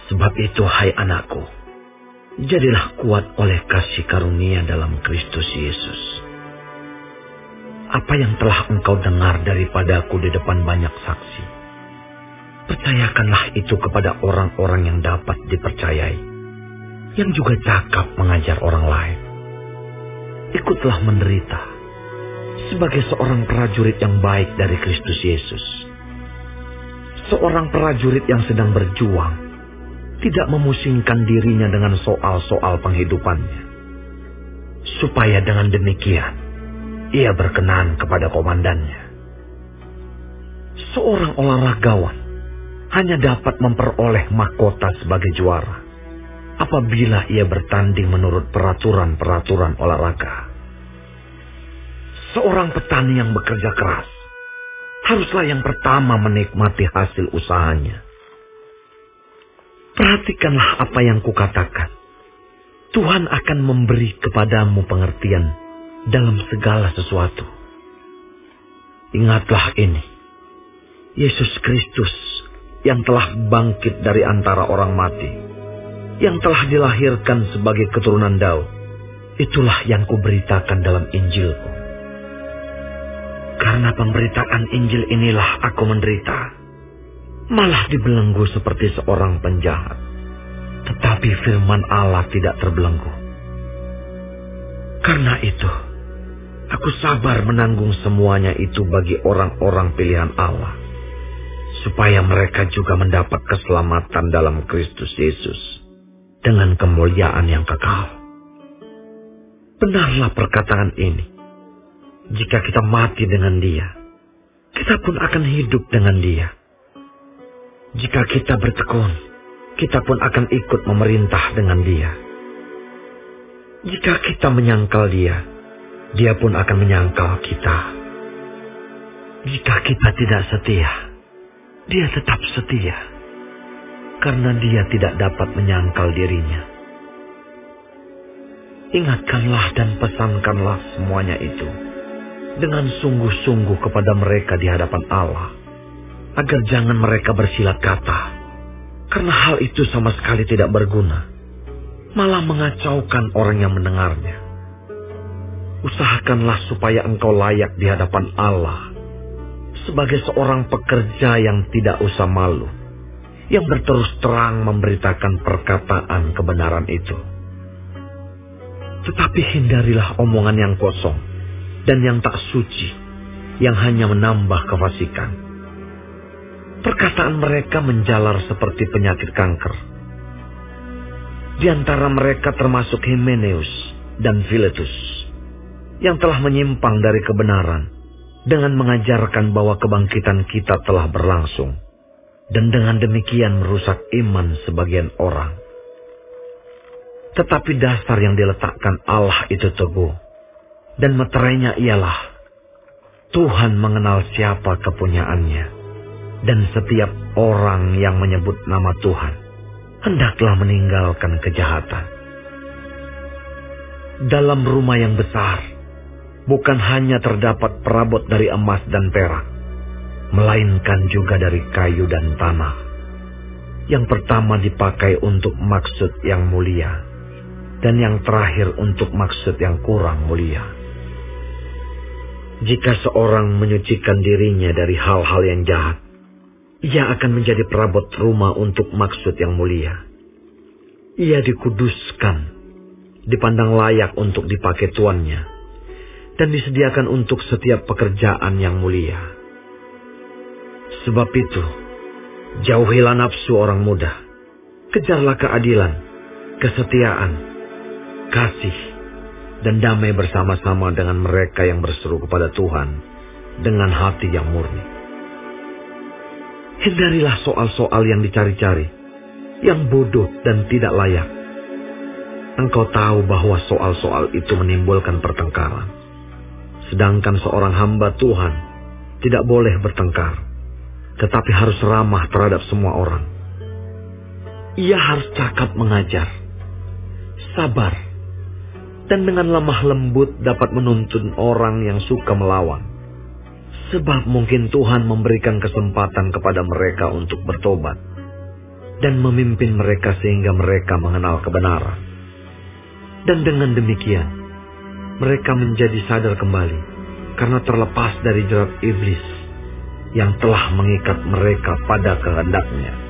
Sebab itu, hai anakku, jadilah kuat oleh kasih karunia dalam Kristus Yesus. Apa yang telah engkau dengar daripadaku di depan banyak saksi, percayakanlah itu kepada orang-orang yang dapat dipercayai, yang juga cakap mengajar orang lain. Ikutlah menderita sebagai seorang prajurit yang baik dari Kristus Yesus. Seorang prajurit yang sedang berjuang, tidak memusingkan dirinya dengan soal-soal penghidupannya, supaya dengan demikian ia berkenan kepada komandannya. Seorang olahragawan hanya dapat memperoleh mahkota sebagai juara apabila ia bertanding menurut peraturan-peraturan olahraga. Seorang petani yang bekerja keras haruslah yang pertama menikmati hasil usahanya. Perhatikanlah apa yang kukatakan. Tuhan akan memberi kepadamu pengertian dalam segala sesuatu. Ingatlah ini, Yesus Kristus yang telah bangkit dari antara orang mati, yang telah dilahirkan sebagai keturunan Daud, itulah yang kuberitakan dalam Injilku. Karena pemberitaan Injil inilah aku menderita, malah dibelenggu seperti seorang penjahat. Tetapi firman Allah tidak terbelenggu. Karena itu, aku sabar menanggung semuanya itu bagi orang-orang pilihan Allah, supaya mereka juga mendapat keselamatan dalam Kristus Yesus dengan kemuliaan yang kekal. Benarlah perkataan ini. Jika kita mati dengan Dia, kita pun akan hidup dengan Dia. Jika kita bertekun, kita pun akan ikut memerintah dengan Dia. Jika kita menyangkal Dia, Dia pun akan menyangkal kita. Jika kita tidak setia, Dia tetap setia, karena Dia tidak dapat menyangkal dirinya. Ingatkanlah dan pesankanlah semuanya itu dengan sungguh-sungguh kepada mereka di hadapan Allah, agar jangan mereka bersilat kata, karena hal itu sama sekali tidak berguna, malah mengacaukan orang yang mendengarnya. Usahakanlah supaya engkau layak di hadapan Allah sebagai seorang pekerja yang tidak usah malu, yang berterus terang memberitakan perkataan kebenaran itu. Tetapi hindarilah omongan yang kosong dan yang tak suci, yang hanya menambah kefasikan. Perkataan mereka menjalar seperti penyakit kanker. Di antara mereka termasuk Himeneus dan Filetus, yang telah menyimpang dari kebenaran dengan mengajarkan bahwa kebangkitan kita telah berlangsung, dan dengan demikian merusak iman sebagian orang. Tetapi dasar yang diletakkan Allah itu teguh, dan meterainya ialah Tuhan mengenal siapa kepunyaannya, dan setiap orang yang menyebut nama Tuhan hendaklah meninggalkan kejahatan. Dalam rumah yang besar bukan hanya terdapat perabot dari emas dan perak, melainkan juga dari kayu dan tanah. Yang pertama dipakai untuk maksud yang mulia, dan yang terakhir untuk maksud yang kurang mulia. Jika seorang menyucikan dirinya dari hal-hal yang jahat, ia akan menjadi perabot rumah untuk maksud yang mulia. Ia dikuduskan, dipandang layak untuk dipakai tuannya, dan disediakan untuk setiap pekerjaan yang mulia. Sebab itu, jauhilah nafsu orang muda, kejarlah keadilan, kesetiaan, kasih, dan damai bersama-sama dengan mereka yang berseru kepada Tuhan dengan hati yang murni. Hindarilah soal-soal yang dicari-cari, yang bodoh dan tidak layak. Engkau tahu bahwa soal-soal itu menimbulkan pertengkaran. Sedangkan seorang hamba Tuhan tidak boleh bertengkar, tetapi harus ramah terhadap semua orang. Ia harus cakap mengajar, sabar, dan dengan lemah lembut dapat menuntun orang yang suka melawan. Sebab mungkin Tuhan memberikan kesempatan kepada mereka untuk bertobat. dan memimpin mereka sehingga mereka mengenal kebenaran. Dan dengan demikian, mereka menjadi sadar kembali karena terlepas dari jerat iblis yang telah mengikat mereka pada kehendaknya.